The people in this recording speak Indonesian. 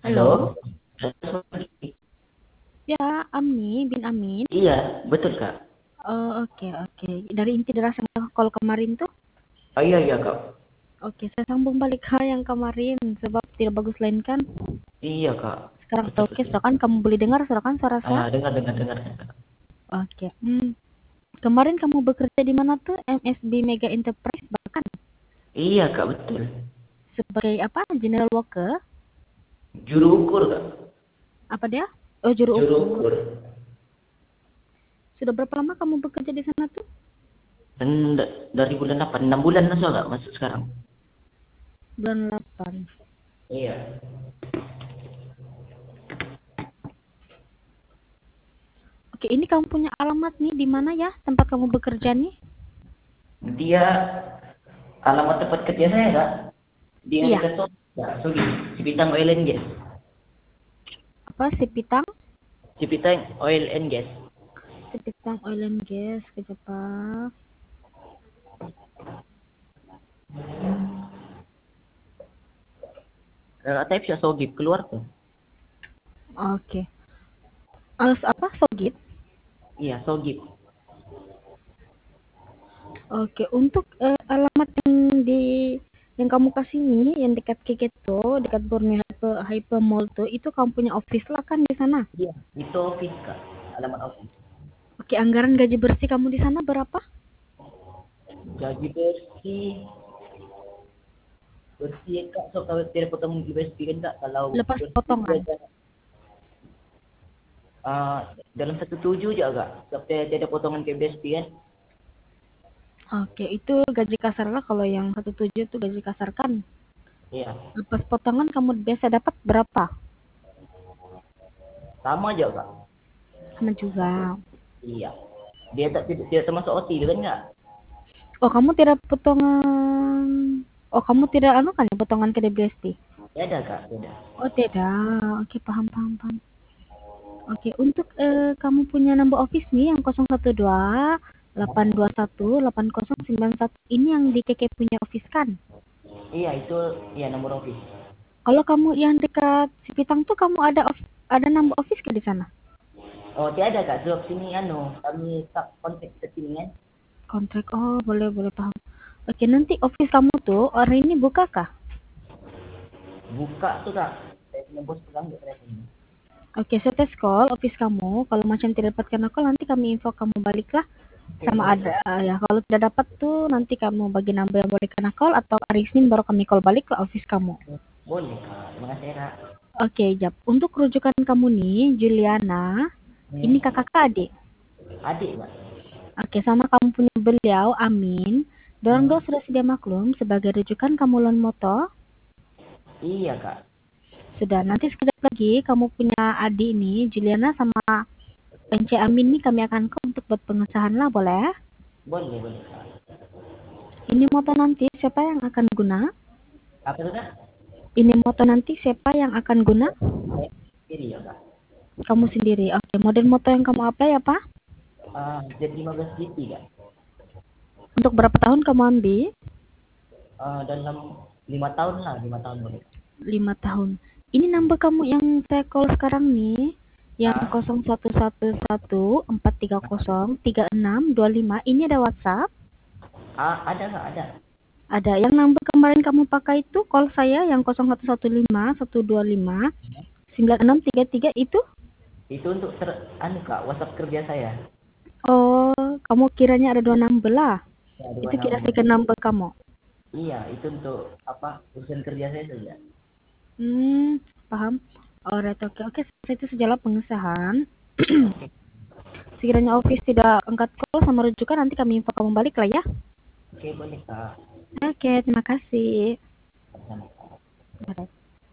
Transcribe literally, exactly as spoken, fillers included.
Halo? Halo? Ya, Amni bin Amin. Iya, betul Kak. Oh, oke, oke. Dari inti deras yang call kemarin tuh. Oh iya iya Kak. Oke, saya sambung balik hal yang kemarin sebab tidak bagus lain kan. Iya Kak. Sekarang Betul oke, betul. silakan kamu boleh dengar, silakan suara saya. Ah, dengar dengar dengar Kak. Oke. Hmm. Kemarin kamu bekerja di mana tuh? M S B Mega Enterprise bahkan Iya Kak, betul. sebagai apa? General worker? Juru ukur Kak. Apa dia? Oh, juru Juru ukur. ukur. Sudah berapa lama kamu bekerja di sana tuh? Dan da- dari bulan apa? enam bulan masuk Kak, masuk sekarang. Bulan delapan. Iya. Oke, ini kamu punya alamat nih di mana ya tempat kamu bekerja nih? Dia alamat tempat kerja saya Kak. Dia Iya. dekat Sogi. Ya, Sogi. Cipitang Oil and Gas. Apa? Sipitang? Cipitang Oil and Gas. Sipitang Oil and Gas ke Jepang. Katanya bisa Sogi keluar tuh. Oke. Als apa? Sogit? Iya, Sogi. Oke. Untuk eh, alamat yang di yang kamu kasih ini yang dekat Keketo, dekat Borneo Hyper, Hyper Mall tuh, itu kamu punya office lah kan di sana? Iya, itu office Kak. Alamat office. Oke, anggaran gaji bersih kamu di sana berapa? Gaji bersih bersih Kak, so kalau tidak potong gaji bersih kan Kak, kalau Lepas bersih potongan. dia uh, dalam satu tujuh aja Kak, sampai tidak potongan gaji bersih kan. Oke, itu gaji kasar lah kalau yang satu tujuh itu gaji kasar kan. Iya, Lepas potongan kamu biasa dapat berapa? sama aja Kak. Sama juga. Iya, dia tak tidak, tidak termasuk O T kan Kak. Oh, kamu tidak potongan. Oh, kamu tidak anu kan ya potongan ke D B S P? Ya ada Kak, tidak. Oh, tidak. Oke, paham, paham, paham. Oke, untuk eh, kamu punya nomor office nih yang nol satu dua delapan dua satu delapan nol sembilan satu ini yang di Keke punya office kan? Iya itu ya nomor office. Kalau kamu yang dekat Sipitang tuh kamu ada of- ada nomor office ke di sana? Oh tidak ada Kak, sebab sini anu kami tak kontak ke sini kan. Kontrak. Oh, boleh, boleh paham. Oke, nanti office kamu tuh hari ini buka kah? Buka tuh Kak, saya punya bos pegang nggak ternyata ini. Oke, saya tes call office kamu. Kalau macam tidak dapat kena call, nanti kami info kamu balik lah. Oke Sama boleh ada Kak. eh, ya. Kalau tidak dapat tuh nanti kamu bagi number yang boleh kena call atau hari Senin baru kami call balik ke office kamu. Boleh Kak, terima kasih ya, Kak. Oke, Jap. Untuk rujukan kamu nih, Juliana, ini Hmm. kakak ke adik. Adik Kak. Oke, sama kamu punya beliau, Amin. Dorong Hmm. dong sudah sedia maklum sebagai rujukan kamu loan motor. Iya Kak. Sudah, nanti sekejap lagi kamu punya adik nih, Juliana sama Ence Amin nih kami akan call untuk buat pengesahan lah, boleh? Boleh, boleh Kak. Ini motor nanti siapa yang akan guna? Apa tuh Kak? Ini motor nanti siapa yang akan guna? Saya sendiri ya Kak. Kamu sendiri. Oke, model motor yang kamu apply apa? Ah, jadi lima belas G T Kak. Untuk berapa tahun kamu ambil? Ah, dalam lima tahun lah, lima tahun boleh. Lima tahun. Ini number kamu yang saya call sekarang nih, yang Ah, nol satu satu satu empat tiga nol tiga enam dua lima. Ini ada WhatsApp? ah ada Kak, ada. Ada. Yang number kemarin kamu pakai itu call saya yang nol satu satu lima satu dua lima sembilan enam tiga tiga itu? Itu untuk ter, anu Kak, WhatsApp kerja saya. Oh, kamu kiranya ada dua number lah. Ya, dua Itu kira nomor. second number kamu. Iya, itu untuk apa? Urusan kerja saya saja. Hmm, paham. Alright, oke, oke. Itu sejalan pengesahan. Oke, Sekiranya office tidak angkat call sama rujukan, nanti kami info kamu balik lah ya. oke boleh Kak. Oke, terima kasih. Sama-sama. Alright.